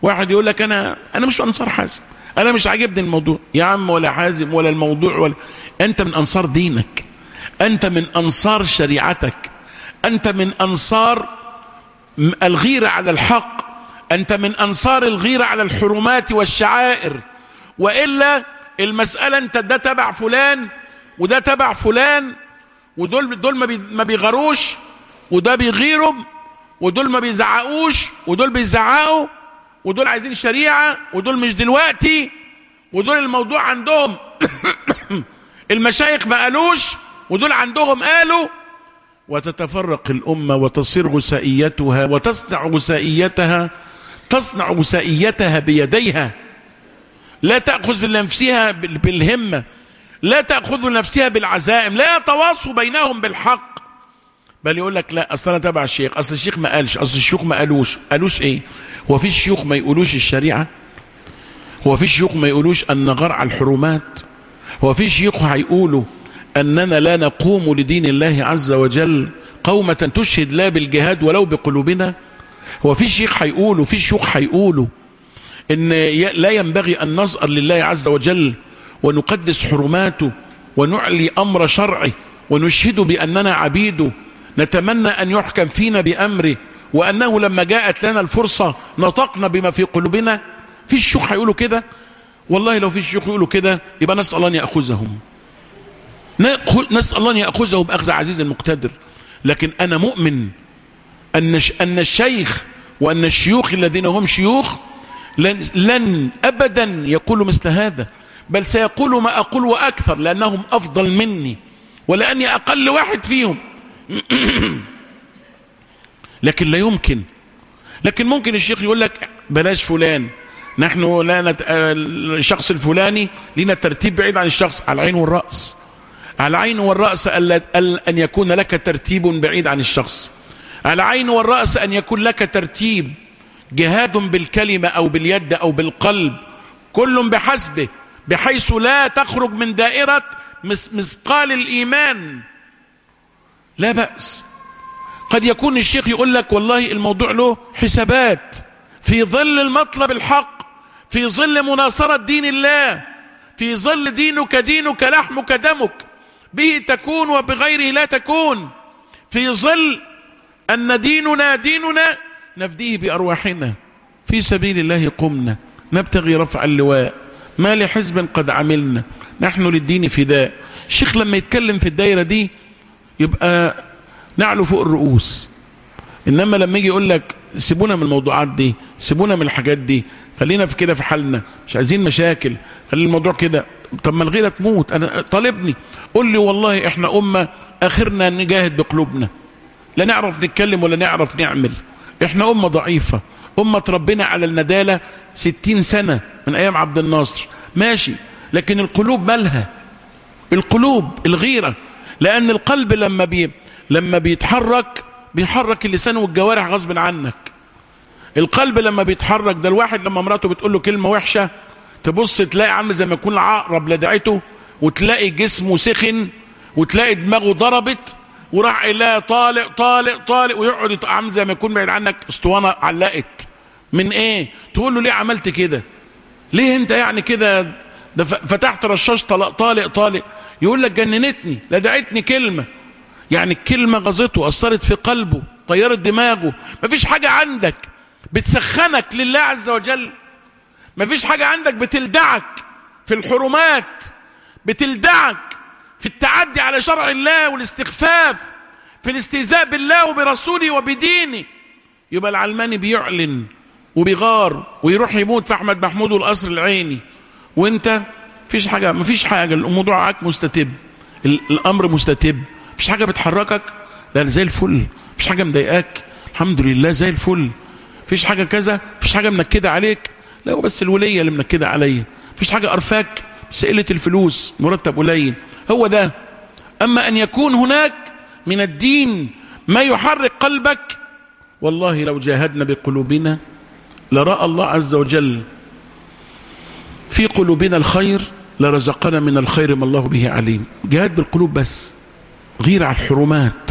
واحد يقول لك انا انا مش انصار حازم، انا مش عاجبني الموضوع. يا عم ولا حازم ولا الموضوع ولا، انت من انصار دينك، انت من انصار شريعتك، انت من انصار الغيرة على الحق، انت من انصار الغيرة على الحرمات والشعائر. وإلا المسألة انت ده تبع فلان وده تبع فلان، ودول دول ما بيغروش وده بيغيروا، ودول ما بيزعقوش ودول بيزعقوا، ودول عايزين شريعة ودول مش دلوقتي، ودول الموضوع عندهم المشايخ ما قالوش ودول عندهم قالوا. وتتفرق الأمة وتصير غسائيتها وتصنع غسائيتها تصنع غسائيتها بيديها، لا تأخذ لنفسها بالهمة، لا تأخذ لنفسها بالعزائم، لا يتواصوا بينهم بالحق، بل يقول لك لا أصل أنا تبع الشيخ، أصل الشيخ ما قالش، أصل الشيوخ ما قالوش. قالوش إيه؟ هو في الشيوخ ما يقولوش الشريعة؟ هو في الشيوخ ما يقولوش أن نغار على الحرمات؟ هو في شيوخ هيقولوا أننا لا نقوم لدين الله عز وجل قومة تشهد لا بالجهاد ولو بقلوبنا؟ هو في شيخ هيقولوا، في شيوخ هيقولوا إن لا ينبغي أن نصأر لله عز وجل ونقدس حرماته ونعلي أمر شرعه ونشهد بأننا عبيده نتمنى أن يحكم فينا بأمره، وأنه لما جاءت لنا الفرصة نطقنا بما في قلوبنا؟ في الشيوخ هيقولوا كده؟ والله لو في الشيوخ يقولوا كده يبقى نسأل الله أن يأخذهم، نسأل الله أن يأخذهم بأخذ عزيز المقتدر. لكن أنا مؤمن أن أن الشيخ وأن الشيوخ الذين هم شيوخ لن, لن أبدا يقولوا مثل هذا، بل سيقولوا ما أقول وأكثر، لأنهم أفضل مني ولأني أقل واحد فيهم. لكن لا يمكن، لكن ممكن الشيخ يقول لك بلاش فلان، نحن لا نت... الشخص الفلاني لنا ترتيب بعيد عن الشخص. على العين والرأس، على العين والرأس أن يكون لك ترتيب بعيد عن الشخص، على العين والرأس أن يكون لك ترتيب جهاد بالكلمة أو باليد أو بالقلب، كل بحسبه، بحيث لا تخرج من دائرة مثقال الإيمان، لا بأس. قد يكون الشيخ يقول لك والله الموضوع له حسابات، في ظل المطلب الحق، في ظل مناصرة دين الله، في ظل دينك دينك لحمك دمك، به تكون وبغيره لا تكون، في ظل أن ديننا ديننا نفديه بأرواحنا، في سبيل الله قمنا نبتغي رفع اللواء، ما لحزب قد عملنا نحن للدين فداء. الشيخ لما يتكلم في الدائرة دي يبقى نعلو فوق الرؤوس، إنما لما يجي يقول لك سيبونا من الموضوعات دي، سيبونا من الحاجات دي، خلينا في كده في حالنا، مش عايزين مشاكل، خلي الموضوع كده. طب ما الغيرة تموت، أنا طالبني قول لي والله إحنا أمة آخرنا نجاهد بقلوبنا، لا نعرف نتكلم ولا نعرف نعمل، إحنا أمة ضعيفة، أمة ربنا على الندالة ستين سنة من أيام عبد الناصر ماشي، لكن القلوب مالها؟ القلوب الغيرة، لأن القلب لما بي لما بيتحرك بيحرك اللسان والجوارح غصب عنك. القلب لما بيتحرك ده، الواحد لما مراته بتقول له كلمة وحشة تبص تلاقي عامل زي ما يكون العقرب لدعته، وتلاقي جسمه سخن، وتلاقي دماغه ضربت، وراح قايلها طالق طالق طالق، ويقعد عامل زي ما يكون بعيد عنك اسطوانة علقت من ايه؟ تقول له ليه عملت كده؟ ليه انت يعني كده؟ ده فتحت رشاش طلق طالق طالق، يقول لك جننتني، لدعتني كلمة، يعني الكلمة غزته، أثرت في قلبه، طيرت دماغه. مفيش حاجة عندك بتسخنك لله عز وجل، مفيش حاجة عندك بتلدعك في الحرمات، بتلدعك في التعدي على شرع الله والاستخفاف، في الاستهزاء بالله وبرسوله وبدينه. يبقى العلماني بيعلن وبيغار ويروح يموت في أحمد محمود والقصر العيني، وانت مفيش حاجة، مفيش حاجة، الموضوع معاك مستتب، الأمر مستتب، مفيش حاجة بتحركك، لا زي الفل، مفيش حاجة مضايقاك، الحمد لله زي الفل، مفيش حاجة كذا، مفيش حاجة منكدة عليك، لا بس الولية اللي منكدة عليا، مفيش حاجة قرفاك بس قلة الفلوس، مرتب قليل، هو ده. أما أن يكون هناك من الدين ما يحرك قلبك، والله لو جاهدنا بقلوبنا لرأى الله عز وجل في قلوبنا الخير، لرزقنا من الخير ما الله به عليم. جهاد بالقلوب بس، غير على الحرمات،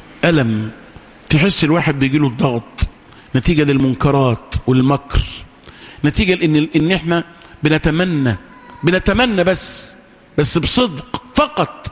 ألم، تحس الواحد بيجيله الضغط نتيجة للمنكرات والمكر نتيجة لأن إن إحنا بنتمنى بنتمنى بس بس بصدق فقط،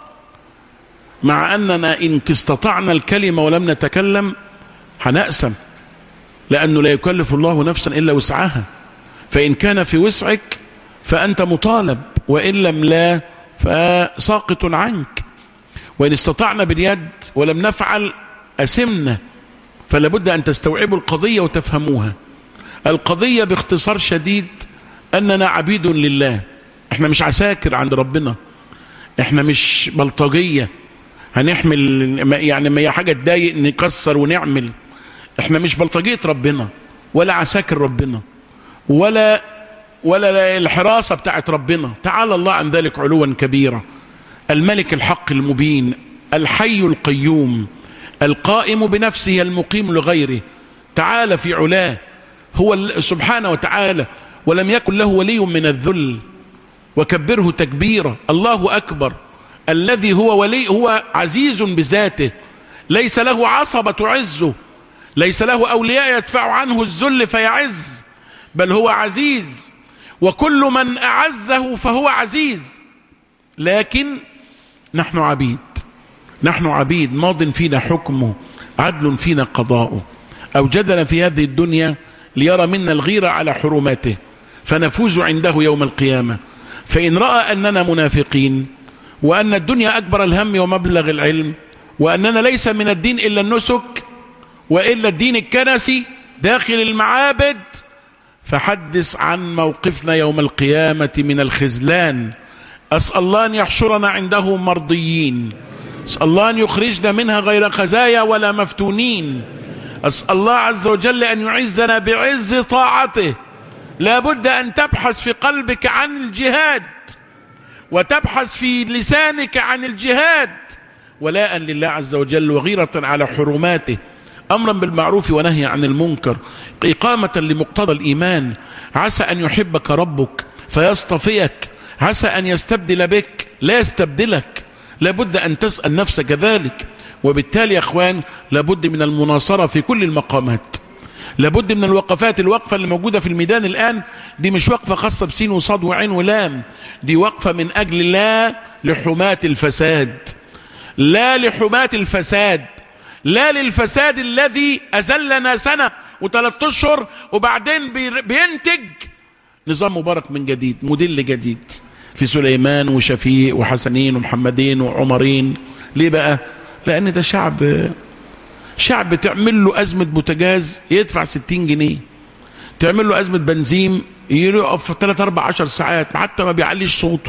مع أننا إن استطعنا الكلمة ولم نتكلم هنأسم، لأنه لا يكلف الله نفسا إلا وسعها، فإن كان في وسعك فأنت مطالب، وإن لم لا فساقط عنك. وإن استطعنا باليد ولم نفعل أسمنا. فلا بد أن تستوعبوا القضية وتفهموها. القضية باختصار شديد أننا عبيد لله، احنا مش عساكر عند ربنا، احنا مش بلطجية هنحمل يعني ما هي حاجة تضايق نكسر ونعمل. احنا مش بلطجية ربنا ولا عساكر ربنا ولا ولا الحراسة بتاعت ربنا، تعالى الله عن ذلك علوا كبيرا. الملك الحق المبين، الحي القيوم، القائم بنفسه المقيم لغيره، تعالى في علاه، هو سبحانه وتعالى، ولم يكن له ولي من الذل، وكبره تكبيرا. الله أكبر، الذي هو ولي، هو عزيز بذاته، ليس له عصبة تعزه، ليس له أولياء يدفع عنه الذل فيعز، بل هو عزيز، وكل من أعزه فهو عزيز. لكن نحن عبيد، نحن عبيد، ماض فينا حكمه، عدل فينا قضاؤه، أوجدنا في هذه الدنيا ليرى منا الغيرة على حرماته فنفوز عنده يوم القيامة. فإن رأى أننا منافقين، وأن الدنيا أكبر الهم ومبلغ العلم، وأننا ليس من الدين إلا النسك وإلا الدين الكنسي داخل المعابد، فحدث عن موقفنا يوم القيامة من الخذلان. أسأل الله أن يحشرنا عنده مرضيين، أسأل الله أن يخرجنا منها غير خزايا ولا مفتونين. أسأل الله عز وجل أن يعزنا بعز طاعته. لا بد أن تبحث في قلبك عن الجهاد، وتبحث في لسانك عن الجهاد، ولاء لله عز وجل، وغيرة على حرماته، أمرا بالمعروف ونهي عن المنكر، إقامة لمقتضى الإيمان. عسى أن يحبك ربك فيصطفيك، عسى أن يستبدل بك لا يستبدلك. لابد أن تسأل نفسك ذلك. وبالتالي يا أخوان لابد من المناصرة في كل المقامات، لابد من الوقفات. الوقفة اللي موجودة في الميدان الآن دي مش وقفة خاصة بسين وصاد وعين ولام، دي وقفة من أجل الله لحماة الفساد، لا لحماة الفساد، لا للفساد الذي أزلنا سنة وثلاث أشهر وبعدين بينتج نظام مبارك من جديد، موديل جديد في سليمان وشفيق وحسنين ومحمدين وعمرين. ليه بقى؟ لأن ده شعب شعب تعمل له أزمة بوتجاز يدفع ستين جنيه، تعمل له أزمة بنزين يقف ثلاث أربع عشر ساعات حتى ما بيعليش صوته.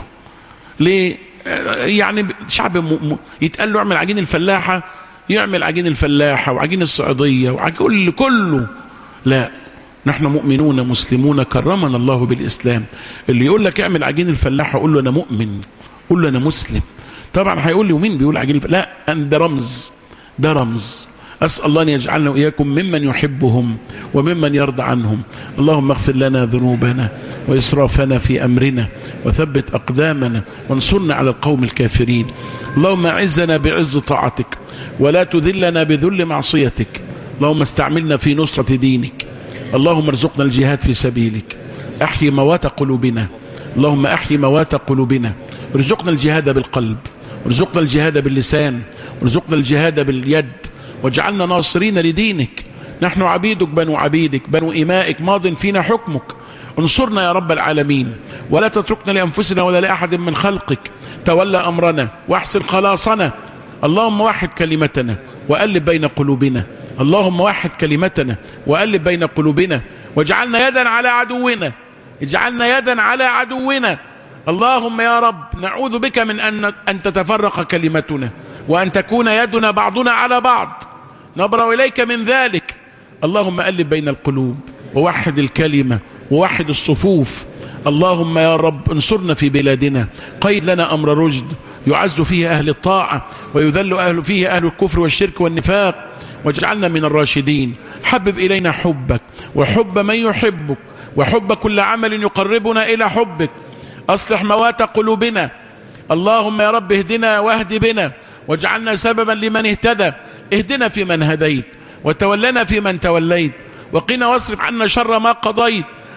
ليه؟ يعني شعب م... م... يتقال له اعمل عجين الفلاحة يعمل عجين الفلاحة وعجين الصعيدية وعجين كله. لا، نحن مؤمنون مسلمون كرمنا الله بالإسلام. اللي يقول لك اعمل عجين الفلاحة قول له أنا مؤمن، قول له أنا مسلم. طبعا هيقول لي ومين بيقول عجين الفلاحة؟ لا، ده رمز، ده رمز. أسأل الله أن يجعلنا وإياكم ممن يحبهم وممن يرضى عنهم. اللهم اغفر لنا ذنوبنا وإسرافنا في أمرنا وثبت أقدامنا وانصرنا على القوم الكافرين. اللهم أعزنا بعز طاعتك ولا تذلنا بذل معصيتك. اللهم استعملنا في نصرة دينك. اللهم ارزقنا الجهاد في سبيلك. أحيي موات قلوبنا، اللهم أحيي موات قلوبنا. ارزقنا الجهاد بالقلب، ارزقنا الجهاد باللسان، ارزقنا الجهاد باليد، واجعلنا ناصرين لدينك. نحن عبيدك بنو عبيدك بنو إمائك، ماض فينا حكمك. انصرنا يا رب العالمين، ولا تتركنا لأنفسنا ولا لأحد من خلقك. تولى أمرنا واحسن خلاصنا. اللهم وحد كلمتنا وألف بين قلوبنا، اللهم وحد كلمتنا وألف بين قلوبنا، واجعلنا يدا على عدونا، اجعلنا يدا على عدونا. اللهم يا رب نعوذ بك من أن, أن تتفرق كلمتنا وأن تكون يدنا بعضنا على بعض، نبرأ إليك من ذلك. اللهم ألف بين القلوب ووحد الكلمة ووحد الصفوف. اللهم يا رب انصرنا في بلادنا، قيد لنا أمر رشد يعز فيه أهل الطاعة ويذل أهل فيه أهل الكفر والشرك والنفاق، واجعلنا من الراشدين. حبب إلينا حبك وحب من يحبك وحب كل عمل يقربنا إلى حبك. أصلح موات قلوبنا. اللهم يا رب اهدنا واهد بنا واجعلنا سببا لمن اهتدى. اهدنا في من هديت وتولنا في من توليت، وقنا واصرف عنا شر ما قضيت.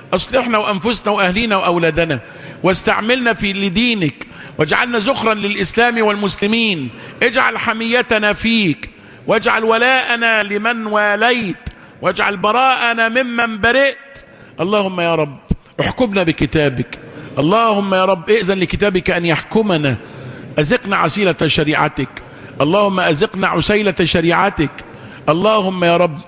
أصلحنا وأنفسنا وأهلينا وأولادنا، واستعملنا في لدينك، واجعلنا زخرا للإسلام والمسلمين. اجعل حميتنا فيك، واجعل ولاءنا لمن واليت، واجعل براءنا ممن برئت. اللهم يا رب احكمنا بكتابك، اللهم يا رب ائذن لكتابك أن يحكمنا. أزقنا عسيلة شريعتك، اللهم أزقنا عسيلة شريعتك. اللهم يا رب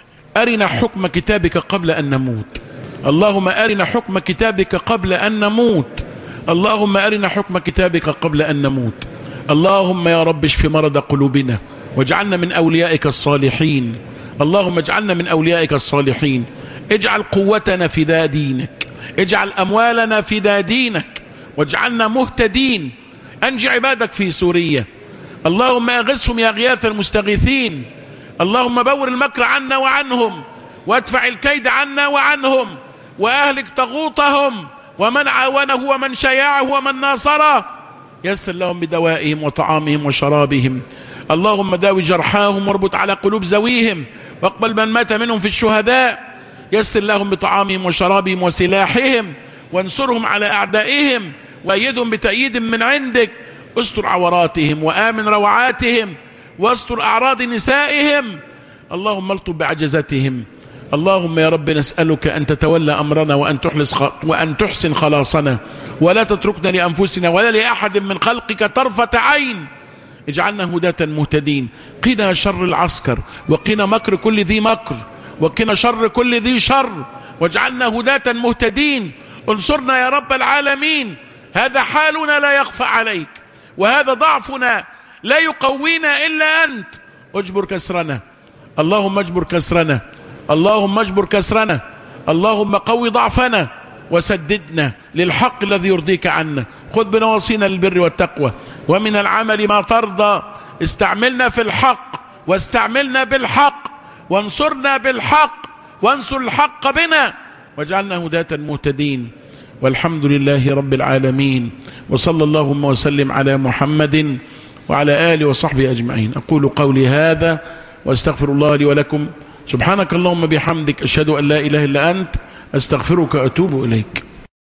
أرنا حكم كتابك قبل أن نموت، اللهم أرنا حكم كتابك قبل أن نموت، اللهم أرنا حكم كتابك قبل أن نموت. اللهم يا رب اشف مرض قلوبنا، واجعلنا من أوليائك الصالحين. اللهم اجعلنا من أوليائك الصالحين. اجعل قوتنا فداء دينك، اجعل أموالنا فداء دينك، واجعلنا مهتدين. أنجي عبادك في سوريا، اللهم أغثهم يا غياث المستغيثين. اللهم بور المكر عنا وعنهم، وادفع الكيد عنا وعنهم، وأهلك طاغوتهم ومن عاونه ومن شيعه ومن ناصره. يسر لهم بدوائهم وطعامهم وشرابهم. اللهم داوي جرحاهم واربط على قلوب ذويهم، واقبل من مات منهم في الشهداء. يسر لهم بطعامهم وشرابهم وسلاحهم، وانصرهم على أعدائهم، وأيدهم بتأييد من عندك. استر عوراتهم وآمن روعاتهم، واستر أعراض نسائهم. اللهم الطف بعجزتهم. اللهم يا رب نسألك أن تتولى أمرنا، وأن تحلص خ... وأن تحسن خلاصنا، ولا تتركنا لأنفسنا ولا لأحد من خلقك طرفة عين. اجعلنا هداة مهتدين. قنا شر العسكر، وقنا مكر كل ذي مكر، وقنا شر كل ذي شر، واجعلنا هداة مهتدين. انصرنا يا رب العالمين. هذا حالنا لا يخفى عليك، وهذا ضعفنا لا يقوينا إلا أنت. اجبر كسرنا، اللهم اجبر كسرنا، اللهم اجبر كسرنا، اللهم قوي ضعفنا، وسددنا للحق الذي يرضيك عنا. خذ بنواصينا للبر والتقوى، ومن العمل ما ترضى. استعملنا في الحق، واستعملنا بالحق، وانصرنا بالحق، وانصر الحق بنا، واجعلنا هداة مهتدين. والحمد لله رب العالمين، وصلى اللهم وسلم على محمد وعلى آله وصحبه أجمعين. أقول قولي هذا واستغفر الله لي ولكم. سبحانك اللهم بحمدك، أشهد أن لا إله إلا أنت، أستغفرك وأتوب إليك.